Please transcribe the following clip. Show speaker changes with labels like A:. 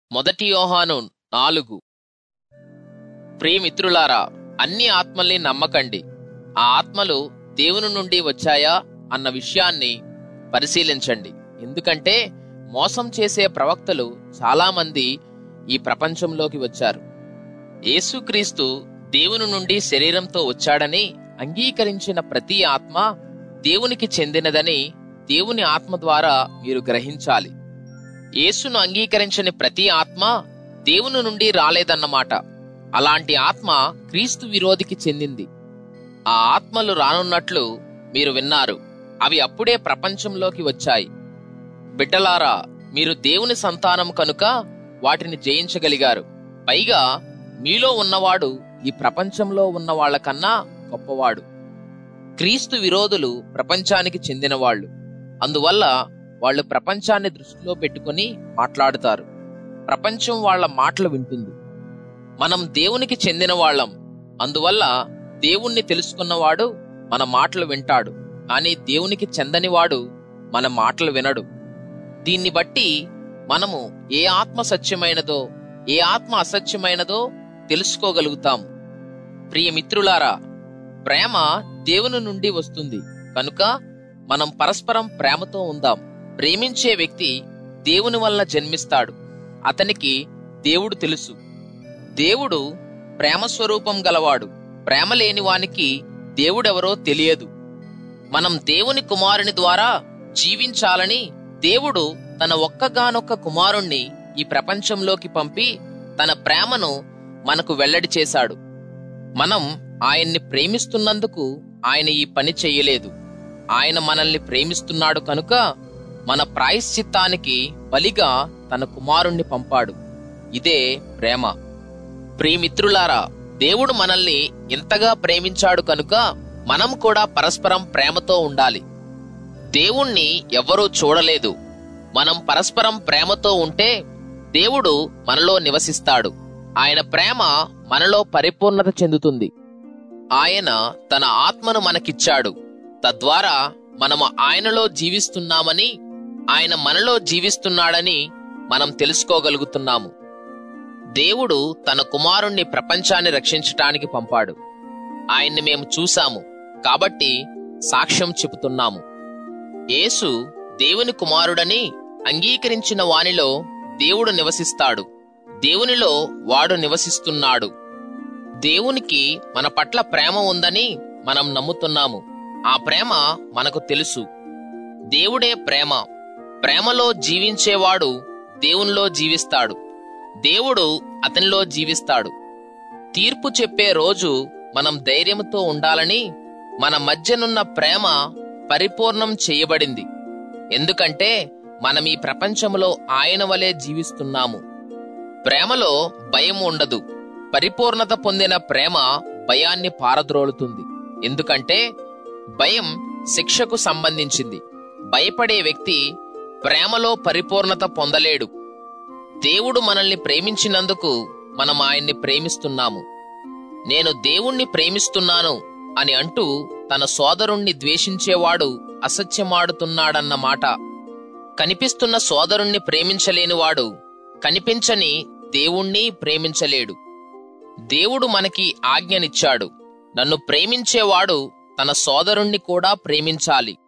A: మొదటి యోహాను 4. ప్రియమిత్రులారా, అన్ని ఆత్మల్ని నమ్మకండి. ఆ ఆత్మలు దేవుని నుండి వచ్చాయా అన్న విషయాన్ని పరిశీలించండి. ఎందుకంటే మోసం చేసే ప్రవక్తలు చాలామంది ఈ ప్రపంచంలోకి వచ్చారు. యేసుక్రీస్తు దేవుని నుండి శరీరంతో వచ్చాడని అంగీకరించిన ప్రతి ఆత్మ దేవునికి చెందినదని దేవుని ఆత్మ ద్వారా మీరు గ్రహించాలి. యేసును అంగీకరించని ప్రతి ఆత్మ దేవుని నుండి రాలేదన్నమాట. అలాంటి ఆత్మ క్రీస్తు విరోధికి చెందింది. ఆ ఆత్మలు రానున్నట్లు మీరు విన్నారు. అవి అప్పుడే ప్రపంచంలోకి వచ్చాయి. బిడ్డలారా, మీరు దేవుని సంతానం కనుక వాటిని జయించగలిగారు. పైగా మీలో ఉన్నవాడు ఈ ప్రపంచంలో ఉన్న వాళ్ళకన్నా గొప్పవాడు. క్రీస్తు విరోధులు ప్రపంచానికి చెందినవాళ్లు. అందువల్ల వాళ్ళు ప్రపంచాన్ని దృష్టిలో పెట్టుకుని మాట్లాడుతారు. ప్రపంచం వాళ్ళ మాటలు వింటుంది. మనం దేవునికి చెందిన వాళ్ళం. అందువల్ల దేవుణ్ణి తెలుసుకున్నవాడు మన మాటలు వింటాడు. కానీ దేవునికి చెందనివాడు మన మాటలు వినడు. దీన్ని బట్టి మనము ఏ ఆత్మ సత్యమైనదో ఏ ఆత్మ అసత్యమైనదో తెలుసుకోగలుగుతాము. ప్రియమిత్రులారా, ప్రేమ దేవుని నుండి వస్తుంది కనుక మనం పరస్పరం ప్రేమతో ఉందాం. ప్రేమించే వ్యక్తి దేవుని వలన జన్మిస్తాడు. అతనికి దేవుడు తెలుసు. దేవుడు ప్రేమ స్వరూపం గలవాడు. ప్రేమ లేని వానికి దేవుడెవరో తెలియదు. మనం దేవుని కుమారుని ద్వారా జీవించాలని దేవుడు తన ఒక్కగానొక్క కుమారుణ్ణి ఈ ప్రపంచంలోకి పంపి తన ప్రేమను మనకు వెల్లడి చేశాడు. మనం ఆయన్ని ప్రేమిస్తున్నందుకు ఆయన ఈ పని చెయ్యలేదు. ఆయన మనల్ని ప్రేమిస్తున్నాడు కనుక మన ప్రాయశ్చిత్తానికి బలిగా తన కుమారుణ్ణి పంపాడు. ఇదే ప్రేమ. ప్రియమిత్రులారా, దేవుడు మనల్ని ఇంతగా ప్రేమించాడు కనుక మనం కూడా పరస్పరం ప్రేమతో ఉండాలి. దేవుణ్ణి ఎవ్వరూ చూడలేదు. మనం పరస్పరం ప్రేమతో ఉంటే దేవుడు మనలో నివసిస్తాడు. ఆయన ప్రేమ మనలో పరిపూర్ణత చెందుతుంది. ఆయన తన ఆత్మను మనకిచ్చాడు. తద్వారా మనము ఆయనలో జీవిస్తున్నామని, ఆయన మనలో జీవిస్తున్నాడని మనం తెలుసుకోగలుగుతున్నాము. దేవుడు తన కుమారుణ్ణి ప్రపంచాన్ని రక్షించటానికి పంపాడు. ఆయన్ని మేము చూశాము కాబట్టి సాక్ష్యం చెబుతున్నాము. యేసు దేవుని కుమారుడని అంగీకరించిన వానిలో దేవుడు నివసిస్తాడు. దేవునిలో వాడు నివసిస్తున్నాడు. దేవునికి మన పట్ల ప్రేమ ఉందని మనం నమ్ముతున్నాము. ఆ ప్రేమ మనకు తెలుసు. దేవుడే ప్రేమ. ప్రేమలో జీవించేవాడు దేవునిలో జీవిస్తాడు. దేవుడు అతనిలో జీవిస్తాడు. తీర్పు చెప్పే రోజు మనం ధైర్యంతో ఉండాలని మన మధ్యనున్న ప్రేమ పరిపూర్ణం చేయబడింది. ఎందుకంటే మనం ఈ ప్రపంచంలో ఆయన వలె జీవిస్తున్నాము. ప్రేమలో భయం ఉండదు. పరిపూర్ణత పొందిన ప్రేమ భయాన్ని పారద్రోలుతుంది. ఎందుకంటే భయం శిక్షకు సంబంధించింది. భయపడే వ్యక్తి ప్రేమలో పరిపూర్ణత పొందలేడు. దేవుడు మనల్ని ప్రేమించినందుకు మనం ఆయన్ని ప్రేమిస్తున్నాము. నేను దేవుణ్ణి ప్రేమిస్తున్నాను అని అంటూ తన సోదరుణ్ణి ద్వేషించేవాడు అసత్యమాడుతున్నాడన్న మాట. కనిపిస్తున్న సోదరుణ్ణి ప్రేమించలేనివాడు కనిపించని దేవుణ్ణి ప్రేమించలేడు. దేవుడు మనకి ఆజ్ఞనిచ్చాడు. నన్ను ప్రేమించేవాడు తన సోదరుణ్ణి కూడా ప్రేమించాలి.